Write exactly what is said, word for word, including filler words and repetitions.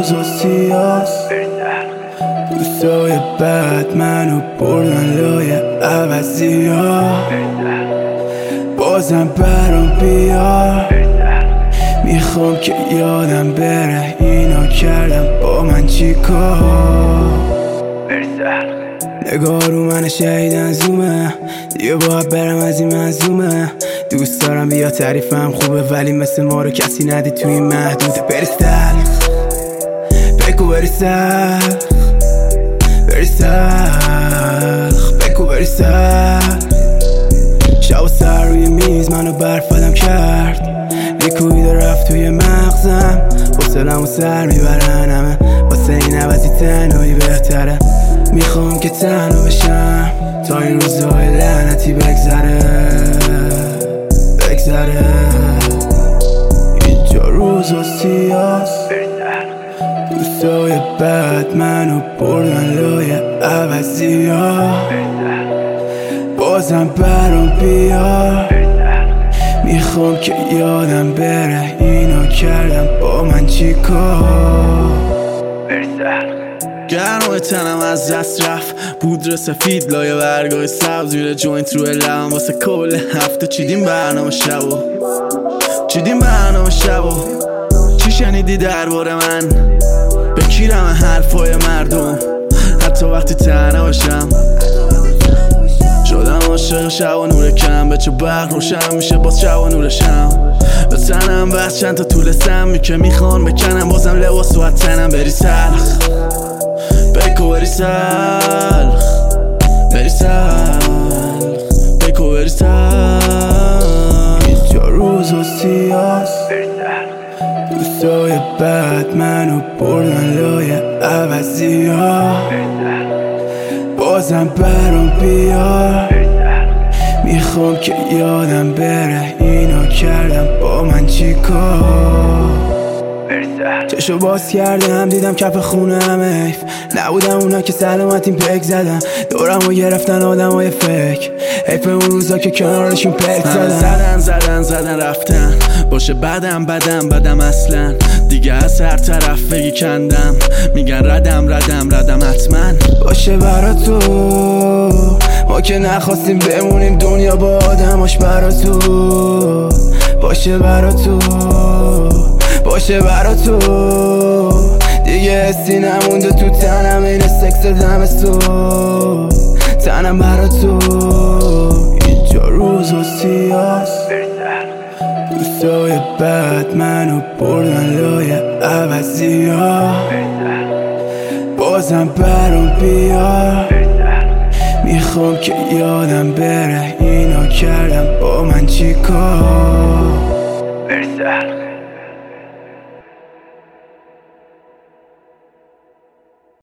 روزا سیاست، دوستای بد منو بردن لای عوضی ها، بازم برام بیار. میخوام که یادم بره اینا کردم با من چی کار. نگاه رو من شهیدن زومه، دیگه باید برم از این منظومه. دوست دارم بیا تعریفم خوبه، ولی مثل ما رو کسی ندی توی این محدوده. بری سلخ بگو بری سلخ، بری سلخ بگو بری سلخ. شب و سر روی میز منو برفدم کرد، لیکوید رفت توی مغزم. حوصله‌مو سر میبرن همه، واسه این عوضی تنهایی بهتره. میخوام که تنها بشم تا این روزهای لعنتی بگذره بگذره. اینجا روزا سیاست، دوستای بد منو بردن لای عوضی ها، بازم برام بیار. میخوام که یادم بره اینا کردم با من چی کار. گرم تنم از دست رفت، پودر سفید لای برگای سبز، زیر جوینت روی لبم واسه کل هفته. چیدیم برنامه شبو چیدیم برنامه شبو چی شنیدی درباره من؟ بکیرم حرفای مردم حتی وقتی تنها باشم. شدم عاشق شب و نور کم، به چه برق روشن میشه باز شب و نورشم. به تنم بس چند تا طول سمی که میخوان بکنم، بازم لباس و تنم. بری سلخ بگو بری سلخ، بری سلخ بگو بری سلخ. اینجا روزا سیاست، دوستای بد منو بردن لای عوضی ها، بازم برام بیار. میخوام که یادم بره اینا کردم با من چی کار. چشو باز کردم دیدم کف خونه هم حیف نبودم اونا که سلامتیم پک زدن. دورم رو گرفتن آدم های فک، حیف اون روزا که کنارشون پک زدن. زدن زدن زدن رفتن باشه بدم بدم بدم اصلا. دیگه از هر طرف بگی کندم، میگن ردم ردم ردم حتما. باشه برا تو ما که نخواستیم بمونیم دنیا با آدماش. برا تو باشه برا تو باشه برا تو دیگه حسی نمونده تو تنم، این سکس دمستو تنم برا تو. اینجا روزا سیاست، دوستای بد منو بردن لای عوضی ها، بازم برام بیار. میخوام که یادم بره اینا کردم با من چی کار.